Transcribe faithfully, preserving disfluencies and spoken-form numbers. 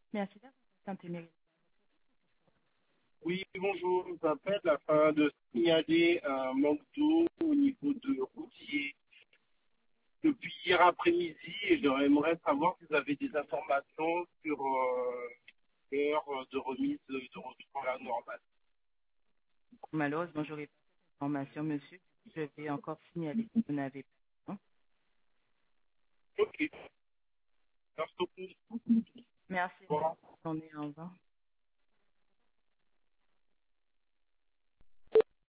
Merci d'avoir Saint-Émeric. Oui, bonjour, je vous appelle afin de signaler un manque d'eau au niveau de routier depuis hier après-midi et j'aimerais savoir si vous avez des informations sur euh, l'heure de remise de retour à la normale. Malheureusement, j'aurais pas d'informations, monsieur. Je vais encore signaler que vous n'avez pas. Ok, merci beaucoup. Merci. Au revoir. On est en revoir.